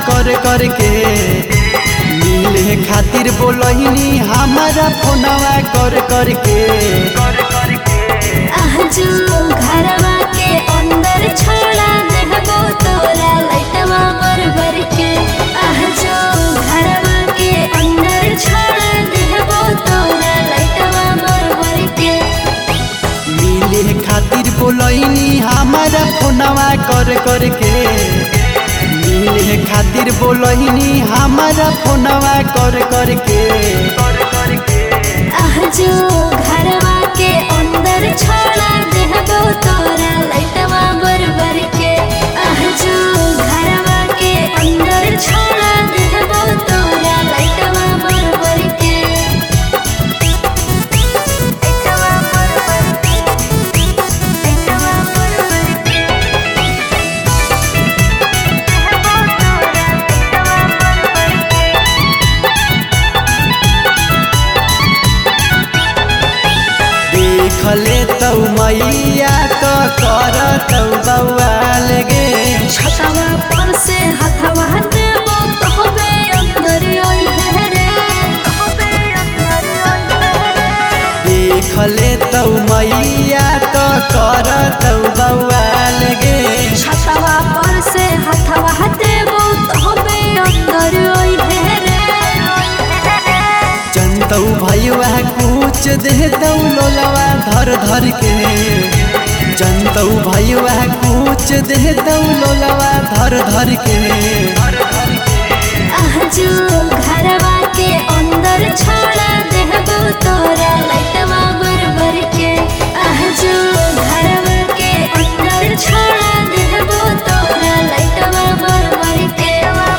कर के मिले खातिर बोलहिनी हमारा फोनवा कर के आजू घरवा के अंदर छोड़ा देहबो तोरा लाइटवा बर के। आजू घरवा के अंदर छोड़ा देहबो तोरा लाइटवा बर के। मिले खातिर बोलहिनी हमारा फोनवा कर के मिले खातिर बोलहिनी हमारा फोनवा कर के आजू घरवा के अंदर छोड़ा देहबो तोरा लाइटवा बर के। आजू घरवा के अंदर छोड़ा देहबो तोरा लाइटवा बर के। लाइटवा बर के। लाइटवा बर के। देहबो तोरा लाइटवा देखले तौ मैया तो कर तौ बवाल गे छतवा पर से हथवा देबो तोहबे अंदर ओइहे रे। तोहबे अंदर ओइहे रे। देखले तौ मैया तो कर तौ बवाल गे छतवा पर से हथवा देबो तोहबे अंदर ओइहे रे। जनतौ भैया कुछ दे दौ लोलवा धर के जनतौ भैया कुछ दे दौ लोलवा धर के आजू घरवा के अंदर छोड़ा देहबो तोरा लाइटवा बर के। आजू घरवा के अंदर छोड़ा देहबो तोरा लाइटवा बर के।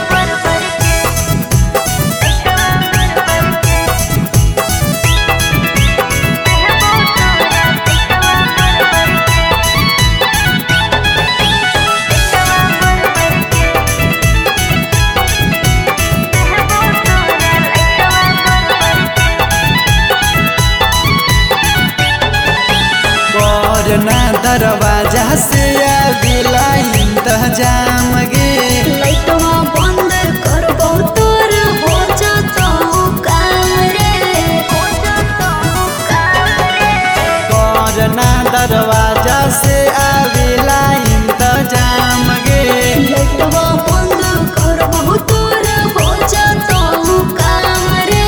करना दरवाजा से आबिला इंतजाम गे लाइटवा बंद करबो तोर हो जतो काम रे। हो जतो काम रे। करना दरवाजा से आबिला इंतजाम गे लाइटवा बंद करबो तोर हो जतो काम रे।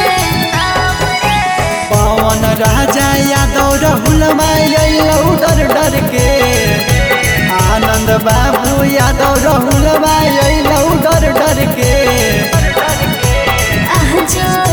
पवन राजा यादव राहुल मायलौ डर के आनंद बाबू यादव राहुल मायलौ डर के आजू